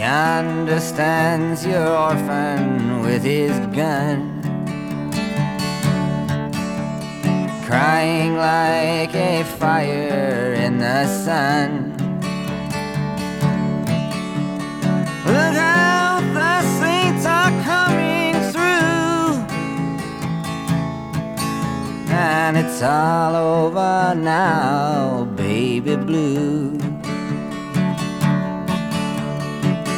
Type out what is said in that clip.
understands your orphan with his gun, crying like a fire in the sun. Look out, the saints are coming through, and it's all over now, baby blue.